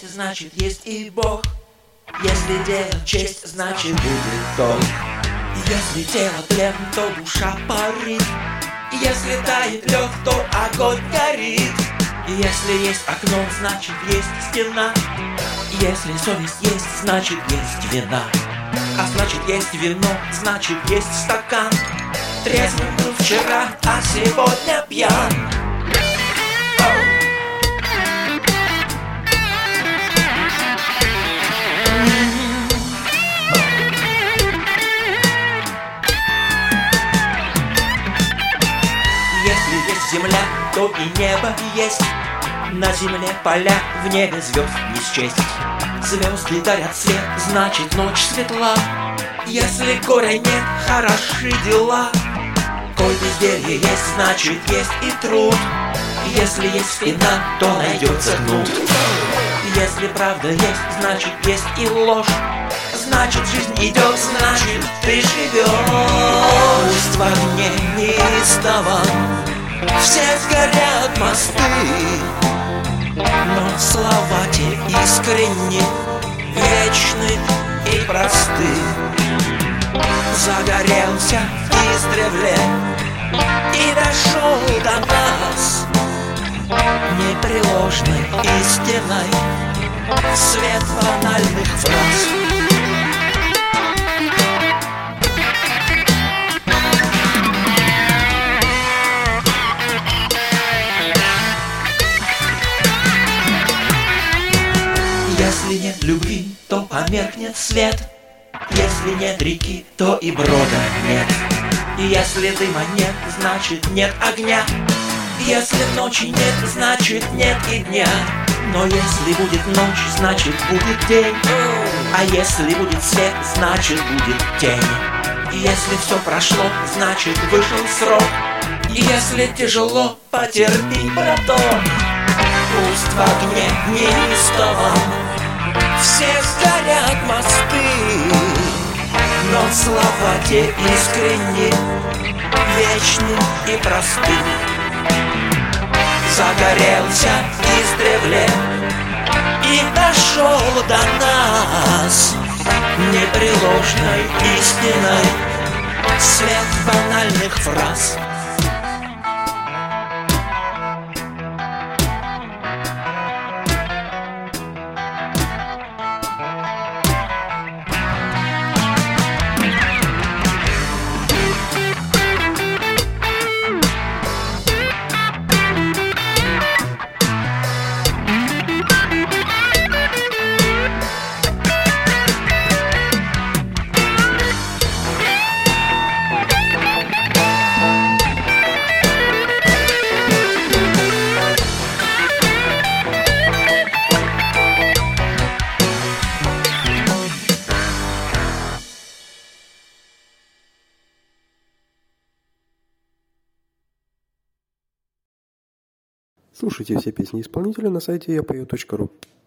значит есть и Бог. Если дело честь, значит будет долг. Если тело тлен, то душа парит. Если тает лед, то огонь горит. Если есть окно, значит есть стена. Если совесть есть, значит есть вина. А значит есть вино, значит есть стакан. Трезвым был вчера, а сегодня пьян. Если есть земля, то и небо есть. На земле поля, в небе звезд не счесть. Звезды дарят свет, значит ночь светла. Если горя нет, хороши дела. Коль безделье есть, значит есть и труд. Если есть спина, то найдется кнут. Если правда есть, значит есть и ложь. Значит жизнь идет, значит ты живешь. Пусть в огне неистовом все сгорят мосты, но слова те искренни, вечны и просты. Загорелся издревле и дошел до нас непреложной истиной свет банальных фраз. Если нет любви, то померкнет свет. Если нет реки, то и брода нет. Если дыма нет, значит нет огня. Если ночи нет, значит нет и дня. Но если будет ночь, значит будет день. А если будет свет, значит будет тень. Если все прошло, значит вышел срок. Если тяжело, потерпи, браток. Пусть в огне неистовом все сгорят мосты, но слова те искренни, вечны и просты. Загорелся издревле и дошел до нас непреложной истиной свет банальных фраз. Слушайте все песни исполнителя на сайте yapою.ru.